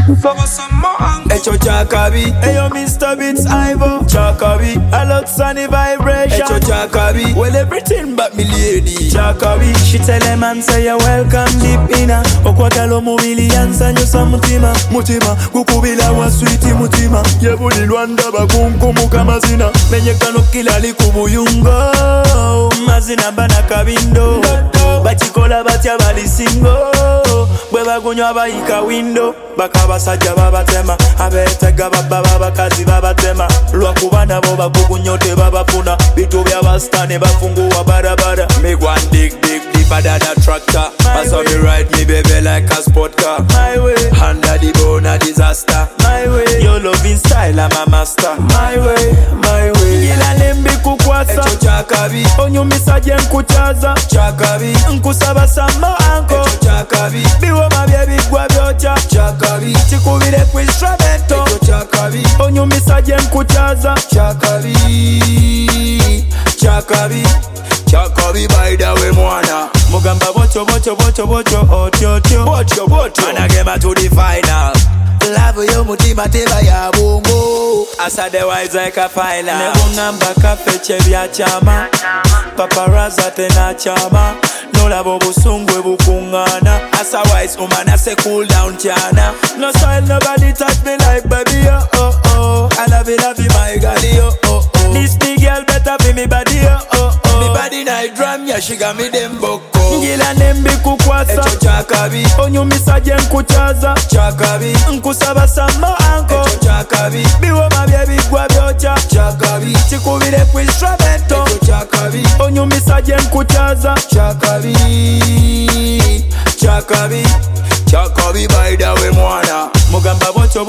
Echo Chakabi, Eyo Mr. Beats Ivo Chakabi, I love sunny vibration Echo Chakabi, well everything but me lady Chakabi, she tell a man say you're welcome deep inna Okwakalo mubili yansanyusa mutima Mutima, kukubila wa sweeti mutima Yebuli lwanda bakunkumu kamazina Menyekano kila likubuyungo Mazina bana kabindo Bachikola batya balisingo Bwe bagunywa bayika window Bakabasajja babatema Abetega bababa bakazi babatema Lwakubana bo bagugunyote babafuna Bitu byabasitane bafunguwa barabara Me go and dig deeper than a tractor I saw me ride me baby like a sport car My way Under the bone a disaster My way Your loving style I'm a master My way Ngila nembi kukwasa Echo Chakabi Onyumisa je nkuchaza Chakabi Nkusaba sama anko Echo Chakabi Biwo mabyebi gwa byocha Chakabi Chikubire ku instrumento Echo Chakabi Onyumisa je nkuchaza Chakabi Chakabi by the way mwana Mugamba bocho otyo Managema to the final Love yo mutima teba ya bongo Asa the wise like a final Nebungamba kafeche vya chama Paparaza tena chama No labo busungwe bukungana Asa wise umana se cool down chana No style nobody touch me like baby oh I love you my girl oh This big girl better be me body oh Me body night drum ya she got me dem boko Ngila nembi kukwasa Echo Chakabi Onyumisa je nkuchaza Chakabi Nkusaba sama anko Echo Chakabi Biwo mabyebi gwa byocha Chakabi Chikubire ku instrumento Echo Chakabi Onyumisa je nkuchaza Chakabi by the way mwana Mugamba bocho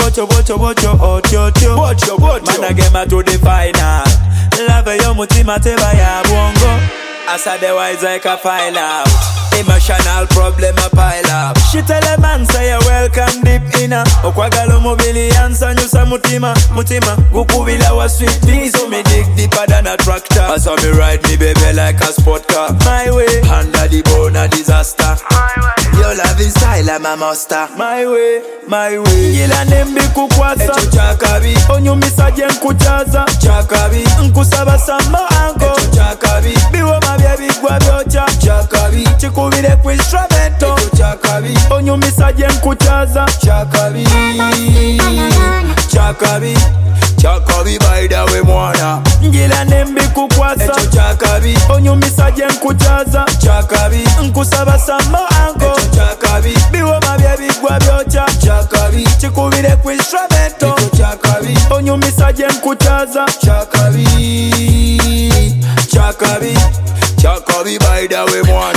otyo Managema to the final Love yo mutima teba ya bongo Asa the wise like a file out Emotional problem a pile up She tell a man say you're welcome deep inna Okwagalo mobili yansanyusa mutima Gukubila wa sweet things So me dig deeper than a tractor Asa me ride me baby like a sport car My way Under the bone a disaster Your love is style I'm a master My way Ngila nembi kukwasa Echo Chakabi Onyumisa je nkuchaza Chakabi Nkusaba sama anko Echo Chakabi Biwo mabyebi gwa byocha Chakabi Chikubire ku instrumento Echo Chakabi Onyumisa je nkuchaza Chakabi by the way mwana Ngila nembi kukwasa Echo Chakabi Onyumisa je nkuchaza Chakabi Nkusaba sama anko Echo Chakabi Biwo mabyebi gwa byocha Chakabi Chikubire ku instrumento Echo Chakabi Onyumisa je nkuchaza Chakabi by the way mwana